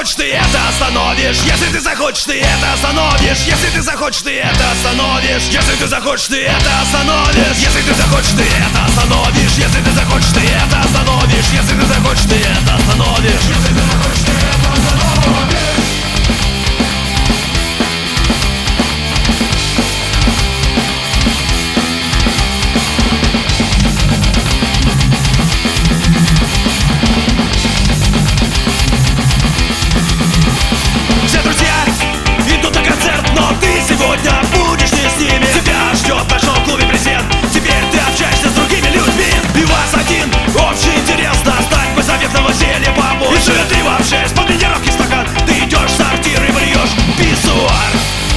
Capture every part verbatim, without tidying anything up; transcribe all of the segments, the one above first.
захочешь, ты это остановишь. Если ты захочешь, ты это остановишь. Если ты захочешь, ты это остановишь. Если ты захочешь, ты это остановишь. Если ты захочешь, ты это остановишь. Если ты захочешь, ты это остановишь. Если ты захочешь, ты это остановишь. Если ты захочешь, ты это остановишь. Сегодня будешь не с ними. Тебя ждет в ночном клубе презент. Теперь ты общаешься с другими людьми. И у вас один общий интерес достать беззаветного зелья побольше. И ты вообще из-под тренировки стакан. Ты идешь в сортир и вольешь писсуар.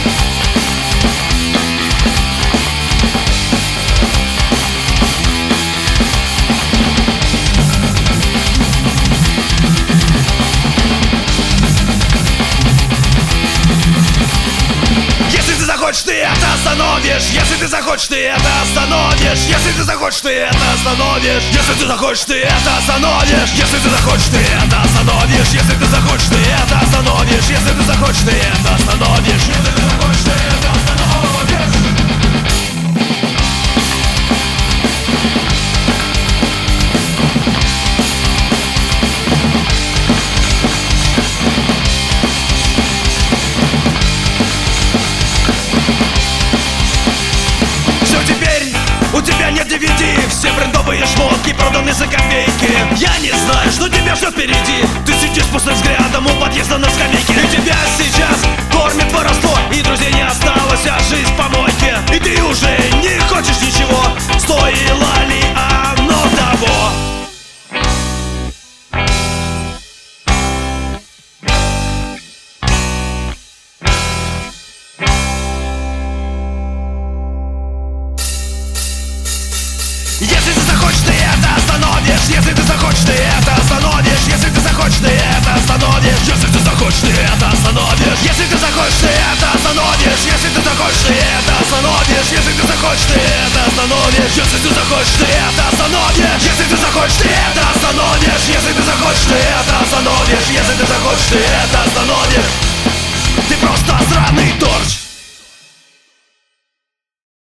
Ты это остановишь. Если ты захочешь, ты это остановишь. Если ты захочешь, ты это остановишь. Если ты захочешь, ты это остановишь. Если ты захочешь, ты это остановишь. Если ты захочешь, ты это остановишь. Если ты захочешь, ты это остановишь. Если ты захочешь, ты это остановишь. У тебя нет ди ви ди, все брендовые шмотки проданы за копейки. Я не знаю, что тебя ждет впереди. Ты сидишь пустым взглядом у подъезда на скамейке. И тебя сейчас кормит воровство, и друзей не осталось, а жизнь в помойке. И ты уже не хочешь ничего, стоило ли оно того? Если ты захочешь, ты это остановишь. Если ты захочешь, ты это остановишь. Если ты захочешь, ты это остановишь. Если ты захочешь, ты это остановишь. Если ты захочешь, ты это остановишь. Если ты захочешь, ты это остановишь. Если ты захочешь, ты это остановишь. Если ты захочешь, ты это остановишь. Если ты захочешь, ты это остановишь. Если ты захочешь, ты это остановишь. Если ты захочешь, ты это